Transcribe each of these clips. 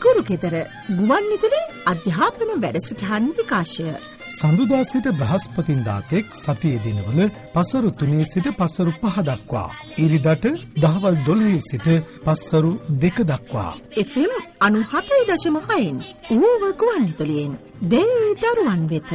කුරුකෙදර ගුවන් විදුලි අධ්‍යාපන වැඩසටහන් විකාශය සඳුදා සිට බ්‍රහස්පතින්දා තෙක් සතියේ දිනවල පසරු 3 සිට පසරු 5 දක්වා ඉරිදට දහවල් 12 සිට පසරු 2 දක්වා FM 97.6න් ඌව ගුවන් විදුලියෙන් දරුවන් වෙත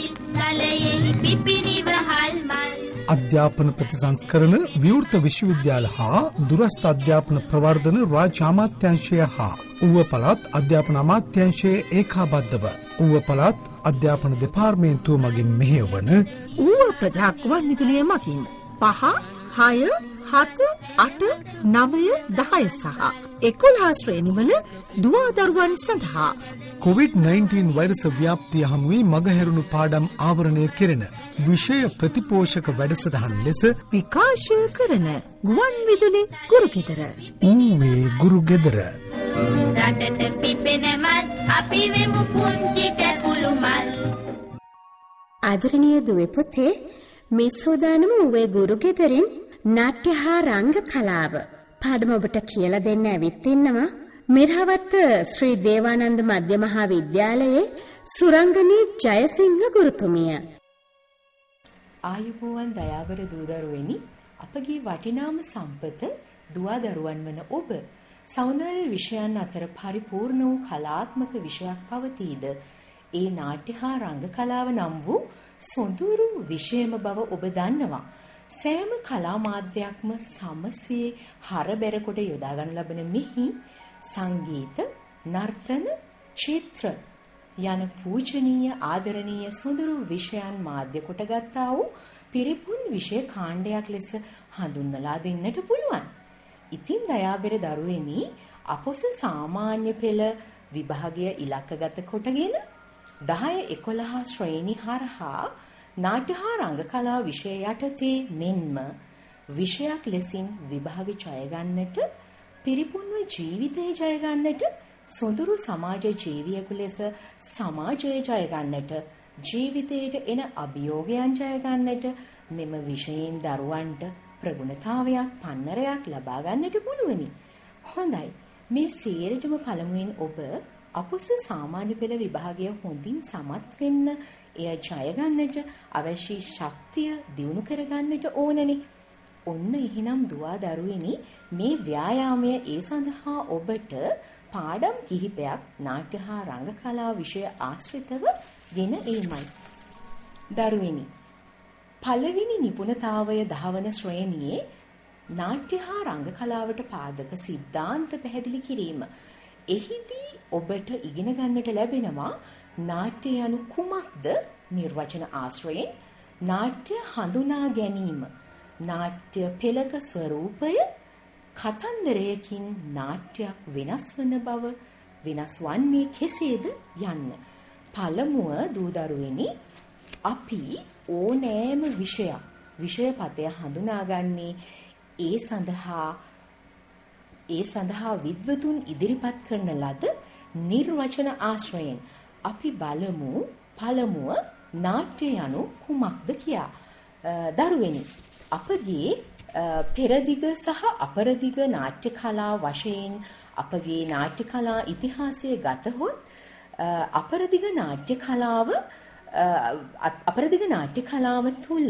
අධ්‍යාපන ප්‍රතිසංස්කරණ විවෘත විශ්වවිද්‍යාල හා දුරස්ථ අධ්‍යාපන ප්‍රවර්ධන රාජ්‍ය අමාත්‍යාංශය හා ඌව පළාත් අධ්‍යාපන අමාත්‍යාංශයේ ඒකාබද්ධව ඌව පළාත් අධ්‍යාපන දෙපාර්තමේන්තුව මගින් මෙහෙයවන ඌව ප්‍රජා ගුවන් විදුලිය මගින් 5, 6, 7, 8, 9, 10 සහ 11 ශ්‍රේණිවල දුවා දරුවන් සඳහා COVID-19 වෛරස ව්‍යාප්තිය හමුවේ මගහැරුණු පාඩම් ආවරණය කෙරෙන විෂය ප්‍රතිපෝෂක වැඩසටහන් ලෙස විකාශය කරන ගුවන් විදුලි ගුරුගෙදර ඌවේ ගුරුගෙදර රටට පිපෙන මල් අපි වෙමු පුංචි කැකුළු මල්. ආදරණීය දුවේ පුතේ, මේ සෝදානම ඌවේ ගුරුගෙදරින් නාට්‍ය හා රංග කලාව පාඩම ඔබට කියලා දෙන්න ඇවිත් ඉන්නවා. මෙරහවත්ත ශ්‍රී දේවානන්ද මධ්‍ය මහා විද්‍යාලයේ සුරංගනී ජයසිංහ ගුරුතුමිය. ආයුබෝවන් දයාබර දූදරුවෙනි, අපගේ වටිනාම සම්පත දුවා දරුවන් වන ඔබ සෞන්දර්ය විෂයන් අතර පරිපූර්ණ වූ කලාත්මක විෂයක් පවතීද? ඒ නාට්‍ය හා රංග කලාව නම් වූ සොඳුරු විෂයම බව ඔබ දන්නවා. සෑම කලා මාධ්‍යයක්ම සමසේ හරබැර කොට යොදා ගන්න ලබන මෙහි සංගීත, නර්තන, චිත්‍ර යන පූජනීය ආදරණීය සොඳුරු විෂයන් මාධ්‍ය කොට ගත්තා වූ පිරිපුන් විෂය කාණ්ඩයක් ලෙස හඳුන්වලා දෙන්නට පුළුවන්. ඉතින් දයාබර දරුවෙනි, අපොස සාමාන්‍ය පෙළ විභාගය ඉලක්කගත කොටගෙන 10, 11 ශ්‍රේණි හරහා නාට්‍ය හා රංග කලා විෂය යටතේ මෙන්ම විෂයක් ලෙසින් විභාග ජය ගන්නට, පිරිපුන්ව ජීවිතය ජය ගන්නට, සොඳුරු සමාජ ජීවියෙකු ලෙස සමාජය ජය ගන්නට, ජීවිතයට එන අභියෝගයන් ජය ගන්නට මෙම විෂයෙන් දරුවන්ට ප්‍රගුණතාවයක්, පන්නරයක් ලබා ගන්නට පුළුවනි. හොඳයි, මේ සේරටම පළමුවෙන් ඔබ අපොස සාමාන්‍ය පෙළ විභාගය හොඳින් සමත් වෙන්න, එය ජය ගන්නට අවශ්‍ය ශක්තිය දියුණු කරගන්නට ඕනනේ. ඔන්න එහෙනම් දුවා දරුවෙනි, මේ ව්‍යායාමය ඒ සඳහා ඔබට පාඩම් කිහිපයක් නාට්‍ය හා රංග කලා විෂය ආශ්‍රිතව ගෙන ඒමයි. දරුවෙනි, පළවෙනි නිපුණතාවය 10 වන ශ්‍රේණියේ නාට්‍ය හා රංග කලාවට පාදක සිද්ධාන්ත පැහැදිලි කිරීම. එහිදී ඔබට ඉගෙන ගන්නට ලැබෙනවා නාට්‍ය යනු කුමක්ද නිර්වචන ආශ්‍රයෙන්, නාට්‍ය හඳුනා ගැනීම, නාට්‍ය පෙළක ස්වරූපය, කතන්දරයකින් නාට්‍යයක් වෙනස් වන බව, වෙනස් වන්නේ කෙසේද යන්න. පළමුව දූදරුවෙනි, අපි ඕනෑම විෂයපතය හඳුනාගන්නේ ඒ සඳහා විද්වතුන් ඉදිරිපත් කරන ලද නිර්වචන ආශ්‍රයෙන්. අපි බලමු පළමුව නාට්‍ය යනු කුමක්ද කියා. දරුවෙනි, අපගේ පෙරදිග සහ අපරදිග නාට්‍ය කලා වශයෙන් අපගේ නාට්‍ය කලා ඉතිහාසය ගතහොත්, අපරදිග නාට්‍ය කලාව තුළ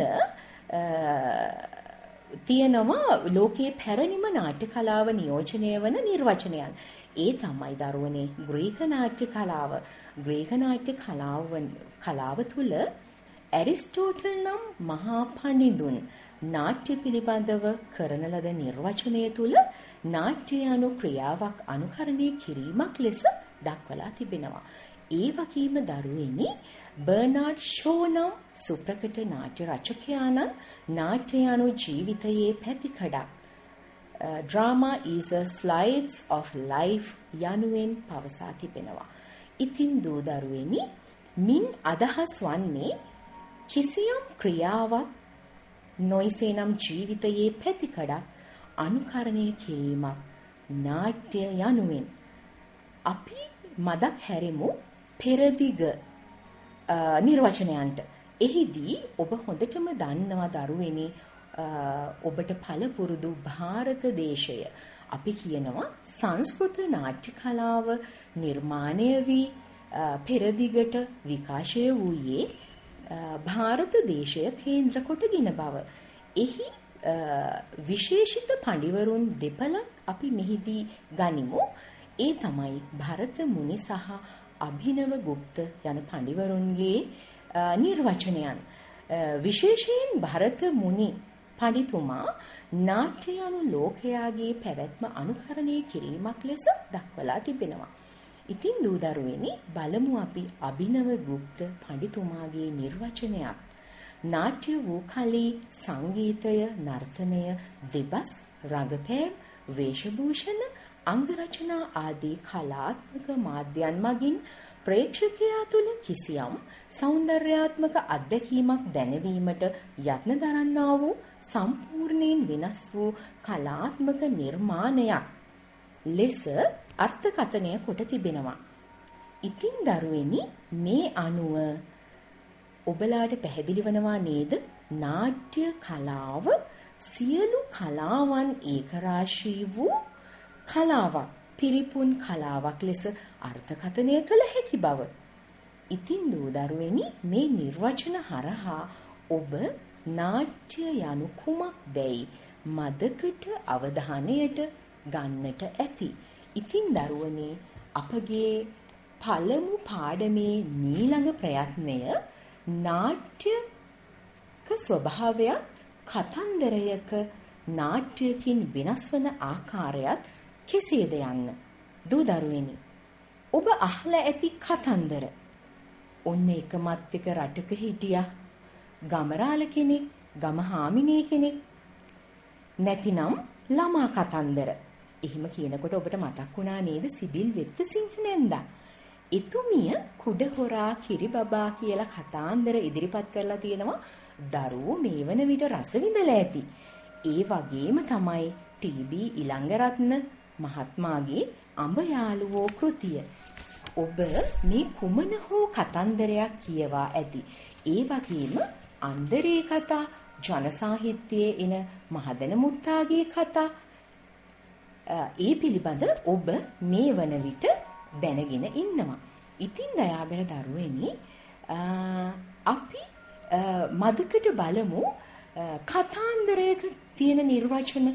තියෙනවා ලෝකයේ පැරණිම නාට්‍ය කලාව නියෝජනය වන නිර්වචනයන්. ඒ තමයි දරුවනේ ග්‍රීක නාට්‍ය කලාව. ග්‍රීක නාට්‍ය කලාව තුළ ඇරිස්ටෝටල් නම් මහා පඬිඳුන් නාට්‍ය පිළිබඳව කරන ලද නිර්වචනය තුළ නාට්‍ය යනු ක්‍රියාවක් අනුකරණය කිරීමක් ලෙස දක්වලා තිබෙනවා. ඒ වගේම දරුවෙනි, බර්නාඩ් ෂෝ නම් සුප්‍රකට නාට්‍ය රචකයාණන් නාට්‍ය යනු ජීවිතයේ පැතිකඩක්, drama is a slice of life යනුවෙන් පවසා තිබෙනවා. ඉතින් දූ දරුවෙනි, මින් අදහස් වන්නේ කිසියම් ක්‍රියාවක් නොයිසේනම් ජීවිතයේ පැතිකඩක් අනුකරණය කිරීමක් නාට්‍ය යනුවෙන්. අපි මදක් හැරෙමු පෙරදිග නිර්වචනයන්ට. එහිදී ඔබ හොඳටම දන්නවා දරුවෙනි, ඔබට පළපුරුදු ಭಾರತ දේශය අපි කියනවා සංස්කෘත නාට්‍ය කලාව නිර්මාණය වී පෙරදිගට විකාශය වූයේ ಭಾರತ දේශය කේන්ද්‍ර කොටගෙන බව. එහි විශේෂිත පඬිවරුන් දෙපළක් අපි මෙහිදී ගනිමු. ඒ තමයි භරත මුනි සහ අභිනව ගුප්ත යන පඬිවරුන්ගේ නිර්වචනයන්. විශේෂයෙන් භරත මුනි පඬිතුමා නාට්‍ය යනු ලෝකයාගේ පැවැත්ම අනුකරණය කිරීමක් ලෙස දක්වලා තිබෙනවා. ඉතින් දූ දරුවනි බලමු අපි අභිනව ගුප්ත පඬිතුමාගේ නිර්වචනයක්. නාට්‍ය වූ කලී සංගීතය, නර්තනය, දෙබස්, රඟපෑම්, වේශභූෂණ, අංග රචනා ආදී කලාත්මක මාධ්‍යයන් මගින් ප්‍රේක්ෂකයා තුළ කිසියම් සෞන්දර්යාත්මක අත්දැකීමක් දැනවීමට යත්න දරන්නා වූ සම්පූර්ණයෙන් වෙනස් වූ කලාත්මක නිර්මාණයක් ලෙස අර්ථකථනය කොට තිබෙනවා. ඉතින් දරුවනි මේ අනුව ඔබලාට පැහැදිලි වනවා නේද? නාට්‍ය කලාව සියලු කලාවන් ඒකරාශී වූ කලාවක්, පිරිපුන් කලාවක් ලෙස අර්ථකථනය කළ හැකි බව. ඉතින් දූ දරුවනි මේ නිර්වචන හරහා ඔබ නාට්‍ය යනු කුමක්දැයි මදකට අවධානයට ගන්නට ඇති. ඉතින් දරුවනේ අපගේ පළමු පාඩමේ ඊළඟ ප්‍රයත්නය නාට්‍යක ස්වභාවයක් කතන්දරයක නාට්‍යකින් වෙනස් වන ආකාරයත් කෙසේද යන්න. දූ දරුවනි ඔබ අහලා ඇති කතන්දර. ඔන්න එකමත් එක රටක හිටියා ගමරාල කෙනෙක්, ගමහාමිනේ කෙනෙක්. නැතිනම් ළමා කතන්දර. එහෙම කියනකොට ඔබට මතක් වුණා නේද සිබිල් වෙත්තසිංහ නැන්දා. එතුමිය කුඩ හොරා කිරිබබා කියලා කතාන්දර ඉදිරිපත් කරලා තියෙනවා. දරුවෝ මේ වන විට රස විඳලා ඇති. ඒ වගේම තමයි ටී.බී. ඉලංගරත්න මහත්මයාගේ අඹ යාළුවෝ කෘතිය. ඔබ මේ කුමන හෝ කතන්දරයක් කියවා ඇති. ඒ වගේම අන්දරේ කතා, ජන සාහිත්‍යයේ එන මහදන මුත්තාගේ කතා ඒ පිළිබඳ ඔබ මේ වන විට දැනගෙන ඉන්නවා. ඉතින් දයාබර දරුවනි අපි මදකට බලමු කතාන්දරයක තියෙන නිර්වචන.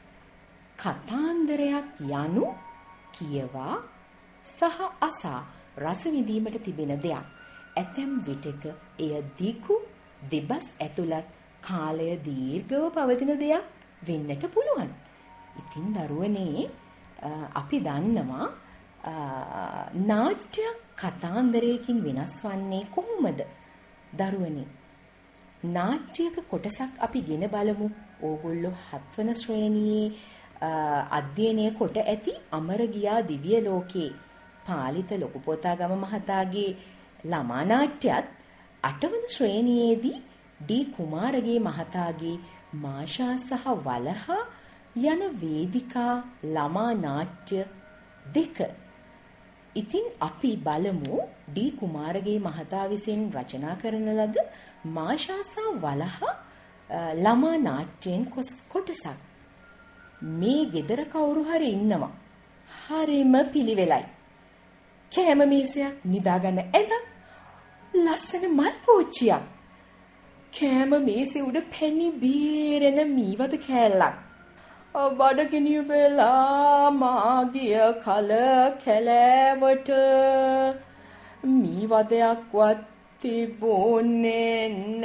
කතාන්දරයක් යනු කියවා සහ අසා රස විඳීමට තිබෙන දෙයක්. ඇතැම් විටක එය දිගු, දෙබස් ඇතුළත් කාලය දීර්ඝව පවතින දෙයක් වෙන්නට පුළුවන්. ඉතින් දරුවනේ අපි දන්නවා නාට්‍යයක් කතාන්දරයකින් වෙනස් වන්නේ කොහොමද? දරුවනේ නාට්‍යයක කොටසක් අපි ගෙන බලමු. ඕගොල්ලෝ 7 වන ශ්‍රේණියේ අධ්‍යයනය කොට ඇති අමරගියා දිව්‍ය ලෝකේ පාලිත ලොකු පොතාගම මහතාගේ ළමා නාට්‍යයත් 8 වන ශ්‍රේණියේදී ඩී කුමාරගේ මහතාගේ මාෂා සහ වලහා යන වේදිකා ළමා නාට්‍ය දෙක. ඉතින් අපි බලමු ඩී කුමාරගේ මහතා විසින් රචනා කරන ලද මාෂා සහ වලහා ළමා නාට්‍යයෙන් කොටසක්. මේ ගෙදර කවුරු හරි ඉන්නවා. හරිම පිළිවෙලයි. කෑම මේසයක්, නිදාගන්න ඇඳක්, ලස්සන මල් පෝච්චියක්. කෑම මේසේ උඩ පැණි බීරෙන මීවද කෑල්ලක්. බඩගිනි වෙලා මාගිය කල කැලෑවට මීවදයක්වත් තිබුණේ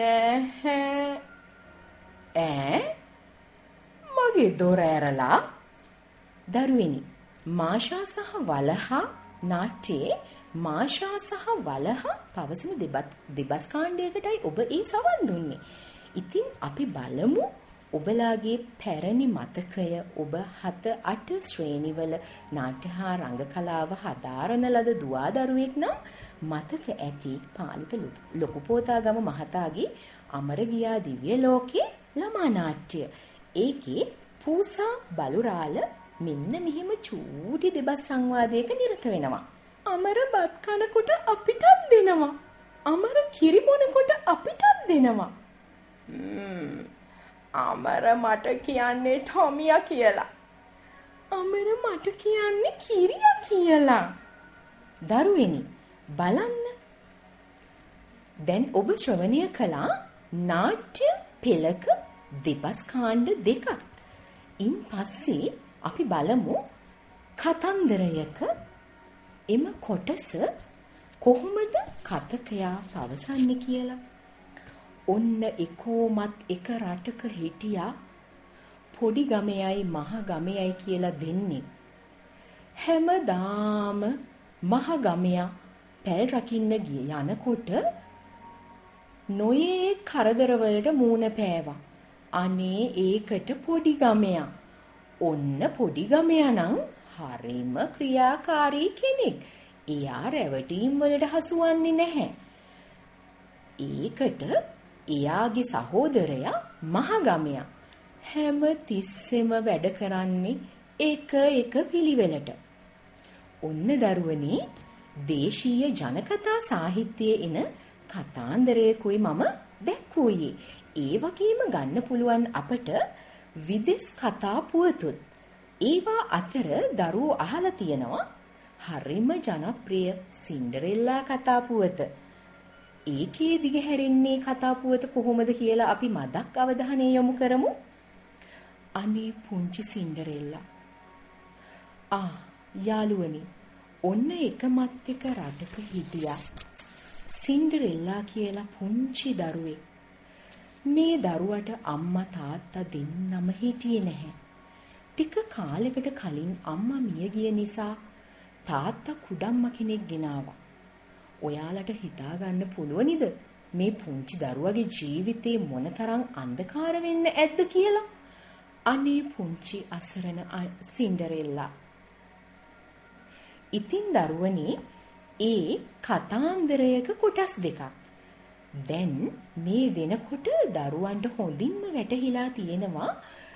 නැහැ. මගේ දොර ඇරලා. දරුවෙනි මාෂා සහ වලහා නාට්‍යයේ මාෂා සහ වලහා පවසන දෙබස් කාණ්ඩයකටයි ඔබ ඒ සවන් දුන්නේ. ඉතින් අපි බලමු ඔබලාගේ පැරණි මතකය ඔබ 7-8 ශ්‍රේණිවල නාට්‍ය හා රංග කලාව හදාරන ලද දුවදරුවෙක් නම් මතක ඇති පාලිත ලොකු පොතාගම මහතාගේ අමරගියා දිව්‍ය ලෝකේ ළමා නාට්‍ය. ඒකේ පූසා බලුරාල මෙන්න මෙහිම චූටි දෙබස් සංවාදයක නිරත වෙනවා. අමර බත් කනකොට අපිටත් දෙනවා. අමර කිරි බොනකොට අපිටත් දෙනවා. අමර මට කියන්නේ ටොමියා කියලා. අමර මට කියන්නේ කිරියා කියලා. දරුවෙනි බලන්න. දැන් ඔබ ශ්‍රවණය කළා නාට්‍ය පෙළක දෙබස් කාණ්ඩ දෙකක්. ඉන් පස්සේ අපි බලමු කතන්දරයක එම කොටස කොහොමද කතකයා පවසන්නේ කියලා. ඔන්න එකෝමත් එක රටක හිටියා පොඩි ගමයයි මහ ගමයයි කියලා දෙන්නේ. හැමදාම මහ ගමයා පැල් රකින්න ගිය යනකොට නොයේ කරදරවලට මූණ පෑවා. අනේ ඒකට පොඩි ගමයා. ඔන්න පොඩි ගමයා නම් හරිම ක්‍රියාකාරී කෙනෙක්. එයා රැවටීම් වලට හසුවන්නේ නැහැ. ඒකට එයාගේ සහෝදරයා මහ ගමයා හැම තිස්සෙම වැඩ කරන්නේ එක පිළිවෙලට. ඔන්න දරුවනි දේශීය ජනකතා සාහිත්‍යයේ එන කතාන්දරයකුයි මම දැක්වුවේ. ඒ වගේම ගන්න පුළුවන් අපට විදෙස් කතා පුවතුත්. ඒවා අතර දරුවෝ අහලා තියෙනවා හරිම ජනප්‍රිය සින්ඩරෙල්ලා කතා පුවත. ඒකේ දිගහැරෙන්නේ කතා පුවත කොහොමද කියලා අපි මදක් අවධානය යොමු කරමු. අනේ පුංචි සින්ඩරෙල්ලා. යාළුවනි ඔන්න එකමත් එක රටක හිටියා සින්ඩරෙල්ලා කියලා පුංචි දරුවෙක්. මේ දරුවට අම්මා තාත්තා දෙන්නම හිටියේ නැහැ. ටික කාලයකට කලින් අම්මා මිය ගිය නිසා තාත්තා කුඩම්ම කෙනෙක් ගෙනාවා. ඔයාලට හිතා ගන්න පුළුවනිද මේ පුංචි දරුවගේ ජීවිතේ මොනතරම් අන්ධකාර වෙන්න ඇද්ද කියලා? අනේ පුංචි අසරණ සින්ඩරෙල්ලා. ඉතින් දරුවනේ ඒ කතාන්දරයක කොටස් දෙකක්. දැන් මේ වෙනකොට දරුවන්ට හොඳින්ම වැටහිලා තියෙනවා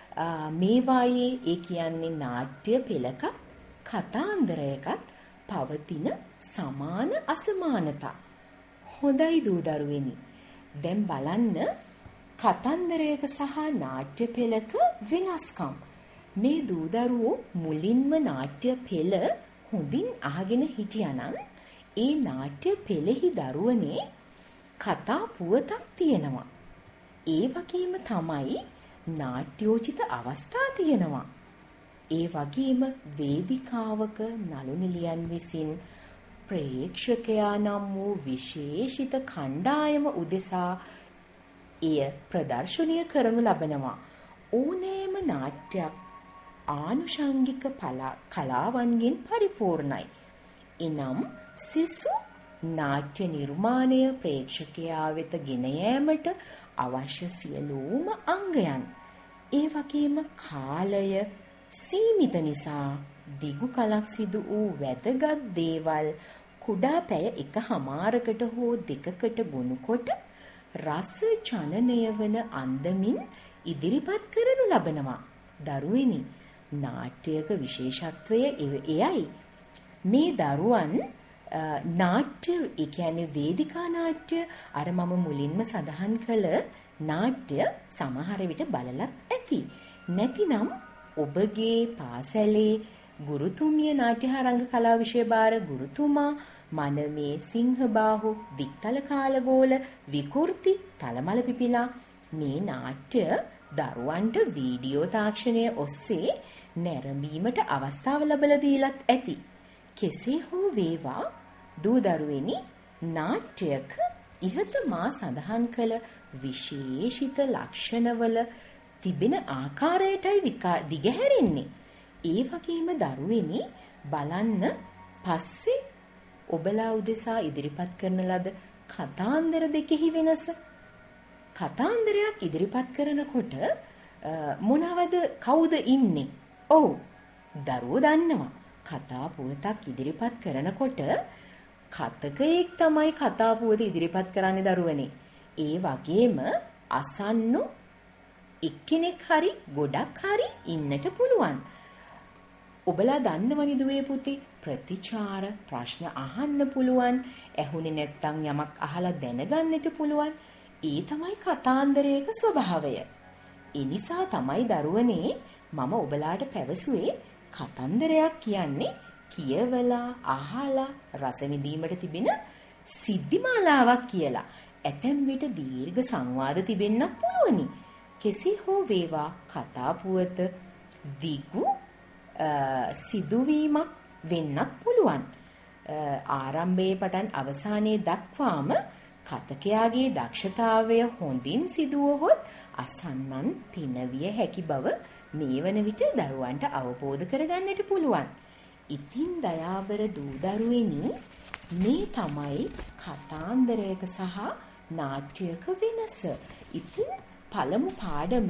මේවායේ ඒ කියන්නේ නාට්‍ය පෙළකත් කතාන්දරයකත් පවතින සමාන අසමානතා. හොඳයි දූ දරුවෙනි. දැන් බලන්න කතන්දරයක සහ නාට්‍ය පෙළක වෙනස්කම්. මේ දූ දරුවෝ මුලින්ම නාට්‍ය පෙළ හොඳින් අහගෙන හිටියානම් ඒ නාට්‍ය පෙළෙහි දරුවනේ කතා පුවතක් තියෙනවා. ඒ වගේම තමයි නාට්‍යෝචිත අවස්ථා තියෙනවා. ඒ වගේම වේදිකාවක නළු නිළියන් විසින් ප්‍රේක්ෂකයා නම් වූ විශේෂිත කණ්ඩායම උදෙසා එය ප්‍රදර්ශනය කරනු ලබනවා. ඕනෑම නාට්‍යයක් ආනුෂංගික කලාවන්ගෙන් පරිපූර්ණයි. එනම් සිසු නාට්‍ය නිර්මාණය ප්‍රේක්ෂකයා වෙත ගෙන යාමට අවශ්‍ය සියලුම අංගයන්. ඒ වගේම කාලය සීමිත නිසා දිගු කලක් සිදු වූ වැදගත් දේවල් කුඩා පැය එකහමාරකට හෝ දෙකකට ගොනුකොට රස ජනනය වන අන්දමින් ඉදිරිපත් කරනු ලබනවා. දරුවෙනි නාට්‍යයක විශේෂත්වය එයයි. මේ දරුවන් නාට්‍ය ඒ කියන්නේ වේදිකා නාට්‍ය අර මම මුලින්ම සඳහන් කළ නාට්‍ය සමහර විට බලලත් ඇති. නැතිනම් ඔබගේ පාසලේ ගුරුතුමිය නාට්‍ය හා රංග කලා විෂය භාර ගුරුතුමා මනමේ සිංහබාහු දික්තල කාලගෝල විකෘති තලමල පිපිලා මේ නාට්‍ය දරුවන්ට වීඩියෝ තාක්ෂණය ඔස්සේ නැරඹීමට අවස්ථාව ලැබලා දීලත් ඇති. කෙසේ හෝ වේවා දූ දරුවෙනි නාට්‍යයක ඉහත මා සඳහන් කළ විශේෂිත ලක්ෂණවල තිබෙන ආකාරයටයි දිගහැරෙන්නේ. ඒ වගේම දරුවෙනි බලන්න පස්සේ ඔබලා උදෙසා ඉදිරිපත් කරන ලද කතාන්දර දෙකෙහි වෙනස. කතාන්දරයක් ඉදිරිපත් කරනකොට මොනවද කවුද ඉන්නේ? ඔව් දරුවෝ දන්නවා. කතා පුවතක් ඉදිරිපත් කරනකොට කතකයෙක් තමයි කතා පුවත ඉදිරිපත් කරන්නේ දරුවනේ. ඒ වගේම අසන්නු එක්කෙනෙක් හරි ගොඩක් හරි ඉන්නට පුළුවන්. ඔබලා දන්නවනේ දුවේ පුතේ ප්‍රතිචාර ප්‍රශ්න අහන්න පුළුවන්. ඇහුනේ නැත්නම් යමක් අහලා දැනගන්නට පුළුවන්. ඒ තමයි කතාන්දරයක ස්වභාවය. ඒ නිසා තමයි දරුවනේ මම ඔබලාට පැවසුවේ කතන්දරයක් කියන්නේ කියවලා අහලා රස විඳීමට තිබෙන සිද්ධිමාලාවක් කියලා. ඇතැම් විට දීර්ඝ සංවාද තිබෙන්නත් පුළුවනි. කෙසේ හෝ වේවා කතා පුවත දිගු සිදුවීමක් වෙන්නත් පුළුවන්. ආරම්භයේ පටන් අවසානයේ දක්වාම කතකයාගේ දක්ෂතාවය හොඳින් සිදුවහොත් අසන්නන් පිනවිය හැකි බව මේ වන විට දරුවන්ට අවබෝධ කරගන්නට පුළුවන්. ඉතින් දයාබර දූ දරුවෙනි, මේ තමයි කතාන්දරයක සහ නාට්‍යයක වෙනස. ඉතින් පළමු පාඩම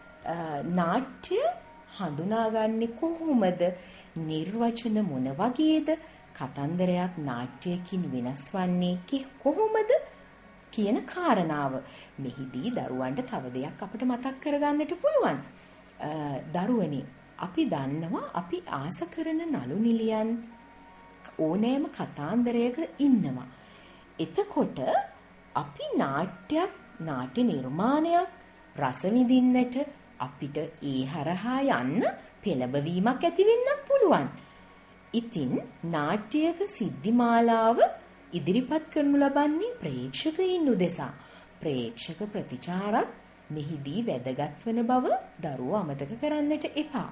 නාට්‍ය හඳුනාගන්නේ කොහොමද? නිර්වචන මොන වගේද? කතන්දරයක් නාට්‍යයකින් වෙනස් වන්නේ කොහොමද කියන කාරණාව. මෙහිදී දරුවන්ට තව දෙයක් අපිට මතක් කරගන්නට පුළුවන්. දරුවනි, අපි දන්නවා අපි ආස කරන නළු නිලියන් ඕනෑම කතාන්දරයක ඉන්නවා. එතකොට අපි නාට්‍ය නිර්මාණයක් රස විඳින්නට අපිට ඒ හරහා යන්න පෙළඹවීමක් ඇති වෙන්නත් පුළුවන්. ඉතින් නාට්‍යයක සිද්ධිමාලාව ඉදිරිපත් කරනු ලබන්නේ ප්‍රේක්ෂකයින් උදෙසා. ප්‍රේක්ෂක ප්‍රතිචාරත් මෙහිදී වැදගත් වන බව දරුවෝ අමතක කරන්නට එපා.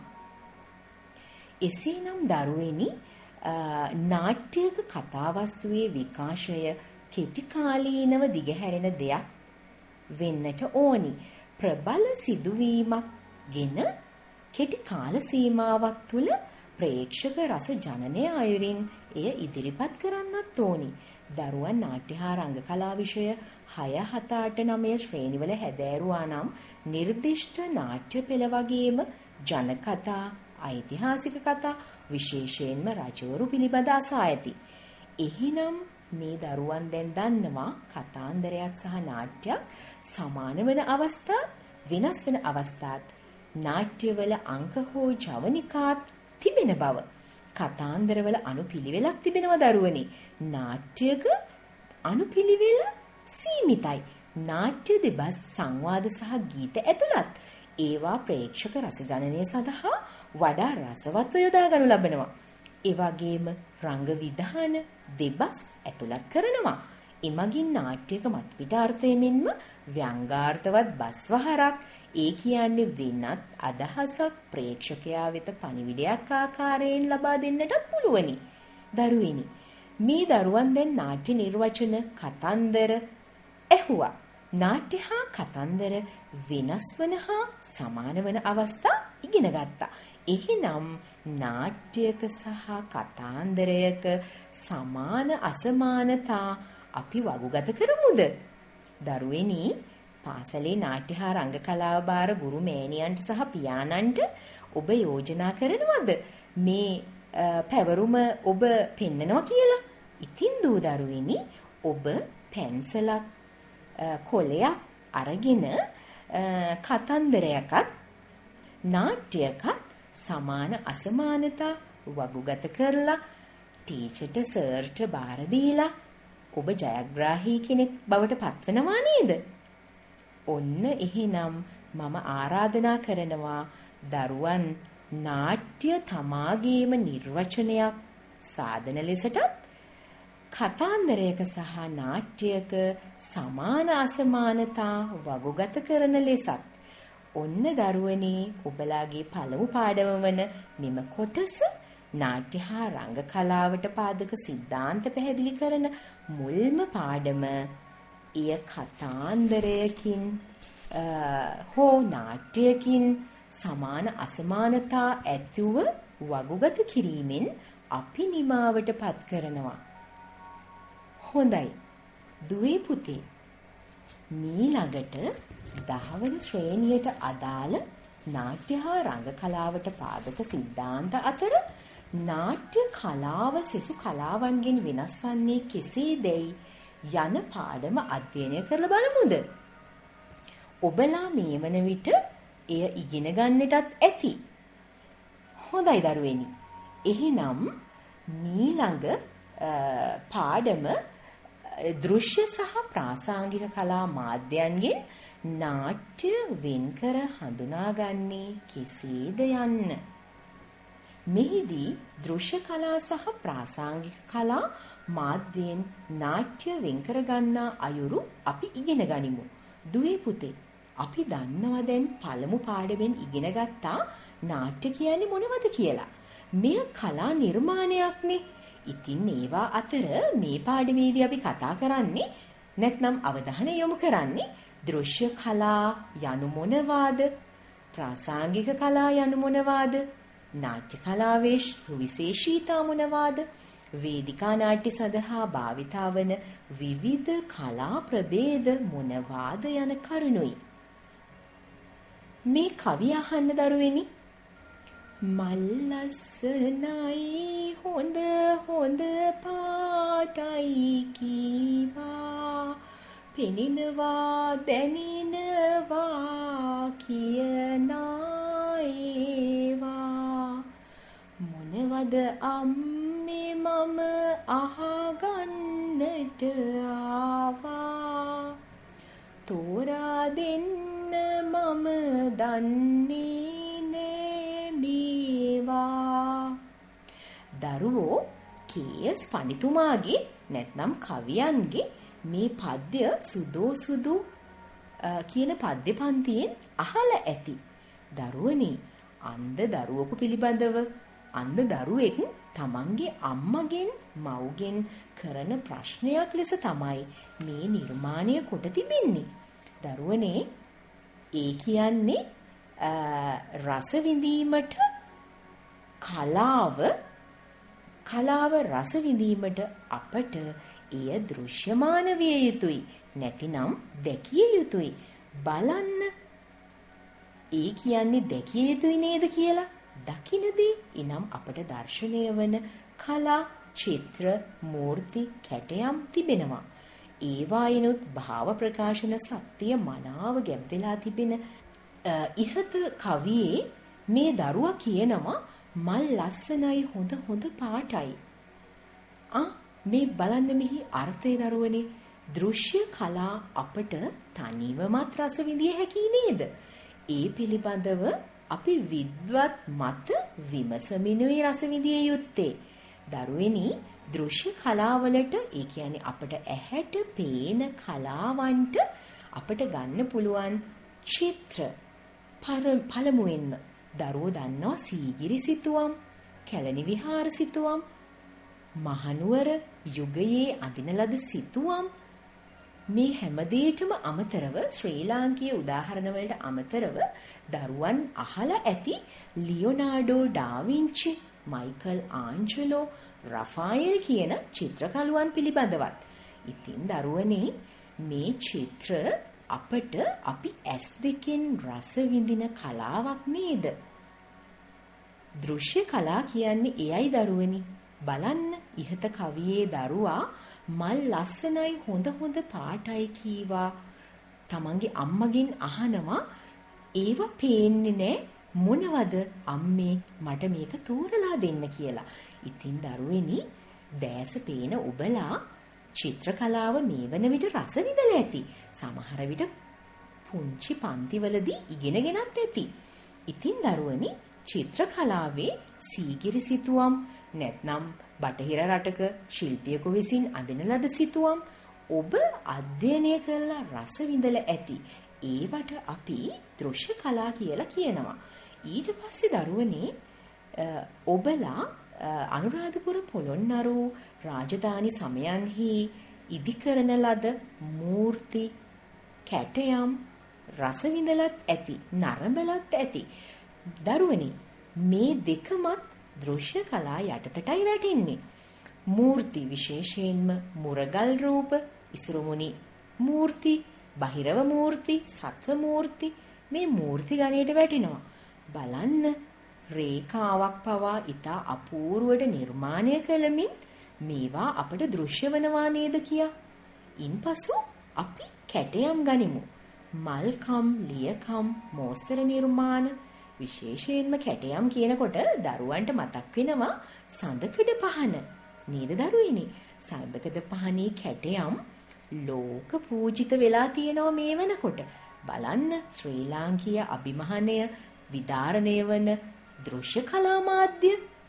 එසේනම් දරුවෙනි, නාට්‍යයක කතාවස්තුවේ විකාශය කෙටි කාලීනව දිගහැරෙන දෙයක් වෙන්නට ඕනි. ප්‍රබල සිදුවීමක් ගෙන කෙටි කාල සීමාවක් තුළ ප්‍රේක්ෂක රස ජනනය අයුරින් එය ඉදිරිපත් කරන්නත් ඕනි. දරුවන් නාට්‍ය හා රංග කලා විෂය 6, 7, 8, 9 ශ්‍රේණිවල හැදෑරුවා නම් නිර්දිෂ්ට නාට්‍ය පෙළ වගේම ජනකතා, ඓතිහාසික කතා, විශේෂයෙන්ම රජවරු පිළිබඳ අසා ඇති. එහිනම් මේ දරුවන් දැන් දන්නවා කතාන්දරයක් සහ නාට්‍යයක් සමාන වන අවස්ථා, වෙනස් වෙන අවස්ථාත්, නාට්‍යවල අංක හෝ ජවනිකාත් තිබෙන බව. කතාන්දරවල අනුපිළිවෙලක් තිබෙනවා දරුවනි. නාට්‍යයක අනුපිළිවෙල සීමිතයි. නාට්‍ය දෙබස් සංවාද සහ ගීත ඇතුළත් ඒවා ප්‍රේක්ෂක රසජනනය සඳහා වඩා රසවත්ව යොදා ගනු ලබනවා. ඒ වගේම රංග විධාන දෙබස් ඇතුළත් කරනවා. එමගින් නාට්‍යයක මත්පිටාර්ථය මෙන්ම ව්‍යංගාර්ථවත් බස්වහරක්, ඒ කියන්නේ වෙනත් අදහසක් ප්‍රේක්ෂකයා වෙත පණිවිඩයක් ආකාරයෙන් ලබා දෙන්නටත් පුළුවනි. දරුවෙනි, මේ දරුවන් දැන් නාට්‍ය නිර්වචන, කතන්දර ඇහුවා. නාට්‍ය හා කතන්දර වෙනස් වන හා සමාන වන අවස්ථා ඉගෙන ගත්තා. එහෙනම් නාට්‍යයක සහ කතාන්දරයක සමාන අසමානතා අපි වගුගත කරමුද? දරුවෙනි, පාසලේ නාට්‍ය හා රංග කලාව බාර ගුරු මෑණියන්ට සහ පියාණන්ට ඔබ යෝජනා කරනවද මේ පැවරුම ඔබ පෙන්නනවා කියලා? ඉතින් දූ දරුවෙනි, ඔබ පැන්සලක් කොලයක් අරගෙන කතන්දරයකත් නාට්‍යයකත් සමාන අසමානතා වගුගත කරලා ටීචර්ට සර්ට බාර දීලා ඔබ ජයග්‍රාහී කෙනෙක් බවට පත්වනවා නේද? ඔන්න එහෙනම් මම ආරාධනා කරනවා දරුවන් නාට්‍ය තමාගේම නිර්වචනයක් සාධන ලෙසටත්, කතාන්දරයක සහ නාට්‍යයක සමාන අසමානතා වගුගත කරන ලෙසත්. ඔන්න දරුවනේ, ඔබලාගේ පළමු පාඩම වන මෙම කොටස නාට්‍ය හා රංග කලාවට පාදක සිද්ධාන්ත පැහැදිලි කරන මුල්ම පාඩම. එය කතාන්දරයකින් හෝ නාට්‍යයකින් සමාන අසමානතා ඇතිව වගුගත කිරීමෙන් අපි නිමාවට පත් කරනවා. හොඳයි දුවේ පුතේ, මීළඟට 10 වන ශ්‍රේණියට අදාළ නාට්‍ය හා රංග කලාවට පාදක සිද්ධාන්ත අතර නාට්‍ය කලාව සෙසු කලාවන්ගෙන් වෙනස් වන්නේ කෙසේදැයි යන පාඩම අධ්‍යයනය කරලා බලමුද? ඔබලා මේ වන විට එය ඉගෙන ගන්නටත් ඇති. හොඳයි දරුවෙනි. එහෙනම් මීළඟ පාඩම දෘශ්‍ය සහ ප්‍රාසංගික කලා මාධ්‍යයන්ගෙන් නාට්‍ය වෙන්කර හඳුනාගන්නේ කෙසේද යන්න. මෙහිදී දෘශ්‍ය කලා සහ ප්‍රාසංගික කලා මාධ්‍යයෙන් නාට්‍ය වෙන් කර ගන්නා අයුරු අපි ඉගෙන ගනිමු. දුවේ පුතේ, අපි දන්නවා දැන් පළමු පාඩමෙන් ඉගෙන ගත්තා නාට්‍ය කියන්නේ මොනවද කියලා. මෙය කලා නිර්මාණයක්නේ. ඉතින් ඒවා අතර මේ පාඩමේදී අපි කතා කරන්නේ නැත්නම් අවධානය යොමු කරන්නේ දෘශ්‍ය කලා යනු මොනවාද? ප්‍රාසංගික කලා යනු මොනවාද? නාට්‍ය කලාවේ සුවිශේෂීතා මොනවාද? වේදිකා නාට්‍ය සඳහා භාවිතා වන විවිධ කලා ප්‍රභේද මොනවාද යන කරුණුයි. මේ කවිය අහන්න දරුවෙනි. මල්ලස්සනයි හොඳ හොඳ පාටයි කීවා, පෙනෙනවා දැනෙනවා කියනා ඒවා, මොනවද අම්මේ මම අහගන්නට ආවා, තෝරා දෙන්න මම දන්නේ දරුවෝ කේස් පඬිතුමාගේ නැත්නම් කවියන්ගේ මේ පද්‍ය සුදෝ කියන පද්‍ය පන්තියෙන් අහලා ඇති. දරුවනේ, අන්ධ දරුවෙකු පිළිබඳව අන්ධ දරුවෙක් තමන්ගේ අම්මගෙන් මව්ගෙන් කරන ප්‍රශ්නයක් ලෙස තමයි මේ නිර්මාණය කොට තිබෙන්නේ. දරුවනේ, ඒ කියන්නේ රස විඳීමට කලාව රස විඳීමට අපට එය දෘශ්‍යමාන විය යුතුයි. නැතිනම් දැකිය යුතුයි. බලන්න, ඒ කියන්නේ දැකිය යුතුයි නේද කියලා. දකින්නදී එනම් අපට දර්ශනය වන කලා, චිත්‍ර, මූර්ති, කැටයම් තිබෙනවා. ඒවායිනුත් භාව ප්‍රකාශන සත්‍ය මනාව ගැඹෙලා තිබෙන ඉහත කවියේ මේ දරුවා කියනවා මල් ලස්සනයි හොඳ හොඳ පාටයි. මේ බලන්න මෙහි අර්ථය දරුවනේ. දෘශ්‍ය කලා අපට තනිවමත් රස විඳිය හැකි නේද? ඒ පිළිබඳව අපි විද්වත් මත විමසමිනුයි රස විඳිය යුත්තේ. දරුවනි, දෘශ්‍ය කලාවලට, ඒ කියන්නේ අපට ඇහැට පේන කලාවන්ට අපට ගන්න පුළුවන් චිත්‍ර පළමුවෙන්ම දරුවෝ දන්නවා සීගිරි සිතුවම්, කැලණි විහාර සිතුවම්, මහනුවර යුගයේ අඳින ලද සිතුවම්. මේ හැම දෙයකටම අමතරව ශ්‍රී ලාංකීය උදාහරණ වලට අමතරව දරුවන් අහලා ඇති ලියොනාඩෝ ඩා වින්චි, මයිකල් ආන්ජලෝ, රෆායෙල් කියන චිත්‍රකරුවන් පිළිබඳවත්. ඉතින් දරුවනේ, මේ චිත්‍ර අපට අපි ඇස් දෙකෙන් රස විඳින කලාවක් නේද? දෘශ්‍ය කලා කියන්නේ එයයි දරුවනි. බලන්න, ඉහත කවියේ දරුවා මල් ලස්සනයි හොඳ හොඳ පාටයි කීවා. තමන්ගේ අම්මගෙන් අහනවා ඒවා පේන්නේ නෑ, මොනවද අම්මේ මට මේක තෝරලා දෙන්න කියලා. ඉතින් දරුවෙනි, දැස පේන ඔබලා චිත්‍ර කලාව මේ වන විට රස විඳලා ඇති. සමහර විට පුංචි පන්තිවලදී ඉගෙනගෙනත් ඇති. ඉතින් දරුවනි, චිත්‍ර කලාවේ සීගිරි සිතුවම් නැත්නම් බටහිර රටක ශිල්පියෙකු විසින් අඳින ලද සිතුවම් ඔබ අධ්‍යයනය කරලා රස විඳලා ඇති. ඒවට අපි දෘශ්‍ය කලා කියලා කියනවා. ඊට පස්සේ දරුවනේ, ඔබලා අනුරාධපුර පොළොන්නරු රාජධානි සමයන්හි ඉදි කරන ලද මූර්ති, කැටයම් රස විඳලත් ඇති, නරඹලත් ඇති. දරුවනි, මේ දෙකමත් දෘශ්‍ය කලා යටතටයි වැටෙන්නේ. මූර්ති, විශේෂයෙන්ම මුරගල් රූප, ඉසුරුමුණි මූර්ති, බහිරව මූර්ති, සත්ව මූර්ති, මේ මූර්ති ගණයට වැටෙනවා. බලන්න, රේඛාවක් පවා ඉතා අපූර්වට නිර්මාණය කළමින් මේවා අපට දෘශ්‍ය වනවා නේද කියා. ඉන්පසු අපි කැටයම් ගනිමු. මල්කම්, ලියකම්, මෝස්තර නිර්මාණ. විශේෂයෙන්ම කැටයම් කියනකොට දරුවන්ට මතක් වෙනවා සඳකඩ පහන නේද දරුවනි? සඳකඩ පහනේ කැටයම් ලෝක පූජිත වෙලා තියෙනවා මේ වෙනකොට. බලන්න, ශ්‍රී ලාංකීය අභිමානය විදාරණය වන දෘශ්‍ය කලා මාධ්‍ය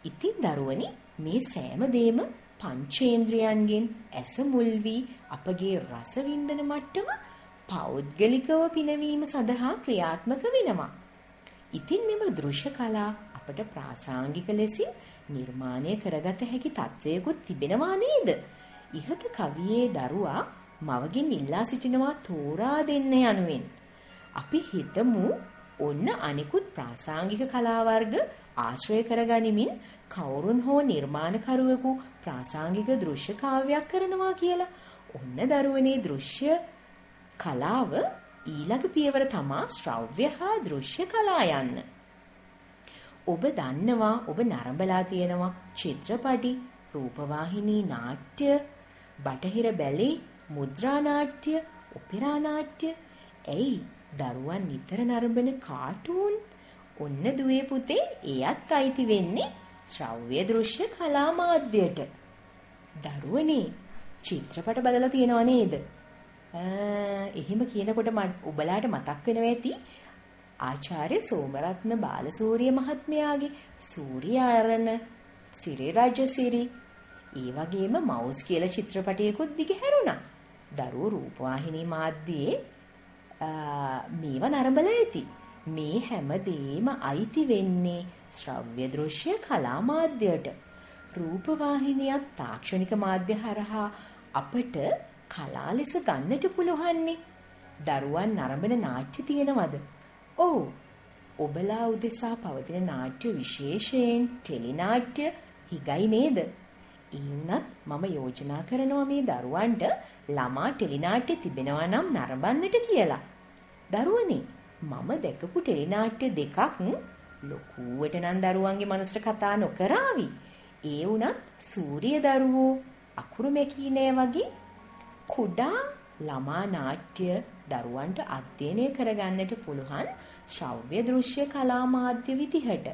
ඉතින් දරුවනි මේ සෑම දෙයක්ම පංචේන්ද්‍රයන්ගෙන් ඇස මුල් වී අපගේ රස වින්දන මට්ටම පෞද්ගලිකව පිනවීම සඳහා ක්‍රියාත්මක වෙනවා. ඉතින් මෙම දෘශ්‍ය කලා අපට ප්‍රාසංගික ලෙසින් නිර්මාණය කරගත හැකි තත්වයකුත් තිබෙනවා නේද? ඉහත කවියේ දරුවා මවගෙන් ඉල්ලා සිටිනවා තෝරා දෙන්න යනුවෙන්. අපි හිතමු ඔන්න අනිකුත් ප්‍රාසංගික කලා වර්ග ආශ්‍රය කරගනිමින් කවුරුන් හෝ නිර්මාණකරුවෙකු ප්‍රාසංගික දෘශ්‍ය කාව්‍යයක් කරනවා කියලා. ඔන්න දරුවනේ දෘශ්‍ය කලාව ඊළඟ පියවර තමා ශ්‍රව්‍ය හා දෘශ්‍ය කලා යන්න. ඔබ දන්නවා ඔබ නරඹලා තියෙනවා චිත්‍රපටි, රූපවාහිනී නාට්‍ය, බටහිර බැලේ, මුද්‍රා නාට්‍ය, ඔපෙරා නාට්‍ය. ඇයි දරුවන් නිතර නරඹන කාටූන්? ඔන්න දුවේ පුතේ එයත් අයිති වෙන්නේ ශ්‍රව්‍ය දෘශ්‍ය කලා මාධ්‍යයට. දරුවනේ චිත්‍රපට බලලා තියෙනව නේද? එහෙම කියනකොට ඔබලාට මතක් වෙනවා ඇති ආචාර්ය සෝමරත්න බාලසූරිය මහත්මයාගේ සූර්යාරණ, සිරි රජසිරි, ඒ වගේම මවුස් කියලා චිත්‍රපටයකුත් දිගහැරුණා. දරුවෝ රූපවාහිනී මාධ්‍යයේ මේවා නරඹලා ඇති. මේ හැම දෙයක්ම අයිති වෙන්නේ ශ්‍රව්‍ය දෘශ්‍ය කලා මාධ්‍යයට. රූපවාහිනියක් තාක්ෂණික මාධ්‍ය හරහා අපට කලා ලෙස ගන්නට පුළුවන්නේ. දරුවන් නරඹන නාට්‍ය තියෙනවද? ඔව්. ඔබලා උදෙසා පවතින නාට්‍ය විශේෂයෙන් ටෙලි නාට්‍ය හිගයි නේද? ඊනත් මම යෝජනා කරනවා මේ දරුවන්ට ළමා ටෙලි නාට්‍ය තිබෙනවා නම් නරඹන්නට කියලා. දරුවනේ මම දැකපු ටෙලි නාට්‍ය දෙකක් ලොකුවට නම් දරුවන්ගේ මනසට කතා නොකරાવી. ඒ වුණත් සූර්ය දරුවෝ, අකුරු මැකීනෑ වගේ කුඩා ළමා නාට්‍ය දරුවන්ට අධ්‍යයනය කරගන්නට පුළුවන් ශ්‍රව්‍ය දෘශ්‍ය කලා මාධ්‍ය විදිහට.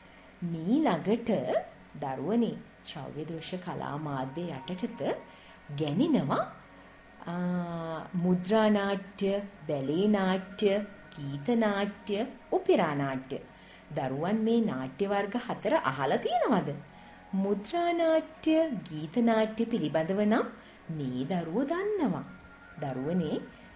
මීළඟට දරුවනේ ශ්‍රව්‍ය දෘශ්‍ය කලා මාධ්‍ය යටතට ගැනිනවා මුද්‍රා නාට්‍ය, බැලේ නාට්‍ය, ගීත නාට්‍ය, ඔපෙරා නාට්‍ය. දරුවන් මේ නාට්‍ය වර්ග 4 අහලා තියෙනවද? මුද්‍රා නාට්‍ය, ගීත නාට්‍ය පිළිබඳව නම් මේ දරුවෝ දන්නවා. දරුවනේ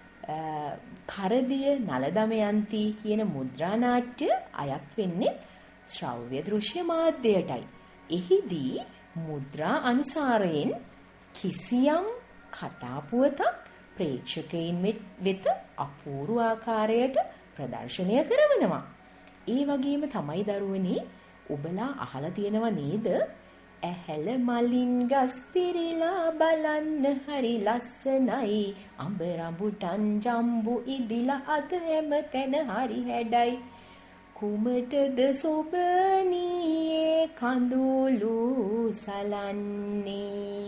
කරදිය නල දමයන්ති කියන මුද්‍රා නාට්‍ය අයත් වෙන්නේ ශ්‍රව්‍ය දෘශ්‍ය මාධ්‍යයටයි. එහිදී මුද්‍රා අනුසාරයෙන් කිසියම් කතා පුවතක් ප්‍රේක්ෂකයින් වෙත අපූර්ව ආකාරයට ප්‍රදර්ශනය කරනවා. ඒ වගේම තමයි දරුවනේ ඔබලා අහලා තියෙනව නේද? ඇහැල මලින් ගස් පිරීලා බලන්න හරි ලස්සනයි, අඹ රඹුටන් ජම්බු ඉදිලා අද හැම තැන හරි හැඩයි, කුමටද සොබනී කඳුළු සලන්නේ,